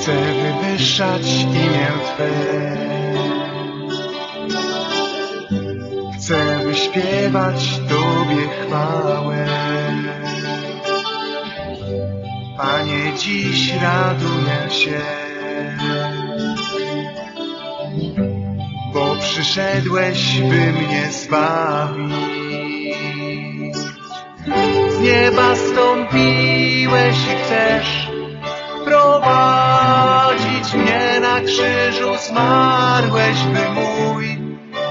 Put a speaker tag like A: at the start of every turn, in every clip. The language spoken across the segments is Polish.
A: Chcę wywyższać imię Twe. Chcę wyśpiewać Tobie chwałę. Panie, dziś raduję się, bo przyszedłeś, by mnie zbawić. Z nieba stąpiłeś i chcesz prowadzić mnie. Na krzyżu zmarłeś, by mój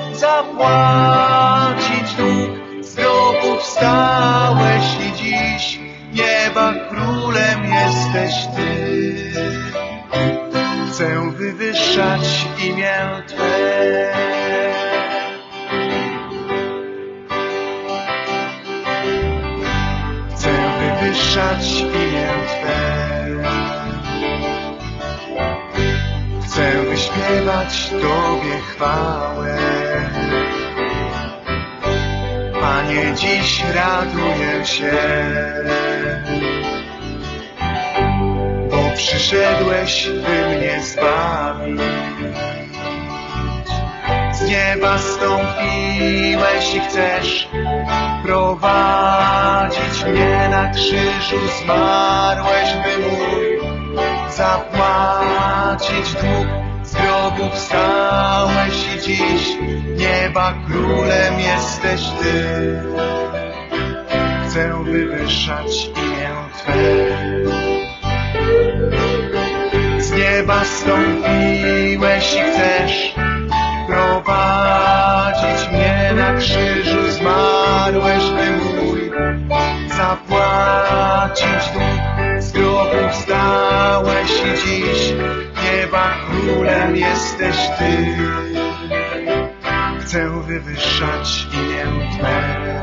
A: zapłacić dług. Z grobu wstałeś i dziś nieba królem jesteś Ty. Chcę wywyższać imię Twe. Chcę wywyższać imię Twe. Chcę wyśpiewać Tobie chwałę. Panie, dziś raduję się, bo przyszedłeś, by mnie zbawić. Z nieba stąpiłeś i chcesz prowadzić mnie. Na krzyżu zmarłeś, by mój zapłacić dług. Z grobu wstałeś i dziś nieba królem jesteś Ty. Chcę wywyższać imię Twe. Z nieba stąpiłeś i chcesz prowadzić mnie. Na krzyżu zmarłeś, by mój zapłacić dług. Z grobu wstałeś i dziś nieba królem jesteś Ty. Chcę wywyższać imię Twe.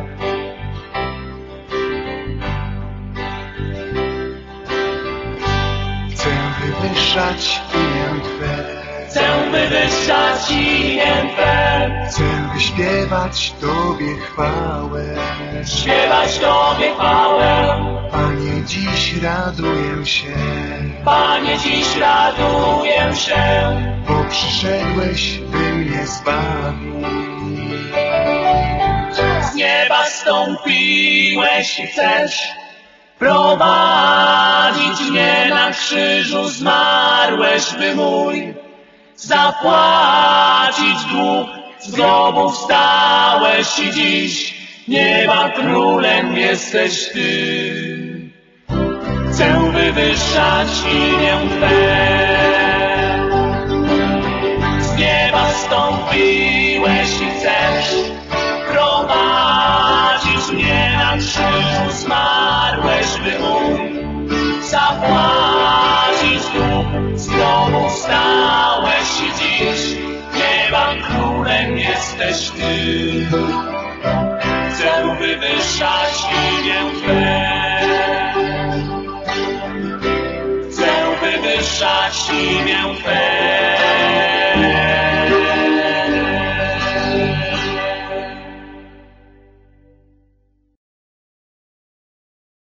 A: Chcę wywyższać imię Twe.
B: Chcę wywyższać imię Twe.
A: Chcę wyśpiewać Tobie chwałę.
B: Śpiewać Tobie chwałę.
A: Panie, dziś raduję się,
B: Panie, dziś raduję się,
A: bo przyszedłeś, by mnie zbawić.
B: z nieba stąpiłeś i chcesz prowadzić mnie. Na krzyżu zmarłeś, by mój zapłacić dług. Z grobu wstałeś i dziś nieba królem jesteś Ty. Chcę wywyższać imię Twe. Z nieba stąpiłeś i chcesz prowadzić mnie. Na krzyżu zmarłeś, by mój zapłacić dług. Z grobu wstałeś i dziś nieba królem jesteś Ty. Chcę wywyższać imię Twe. Chcę wywyższać imię Twe.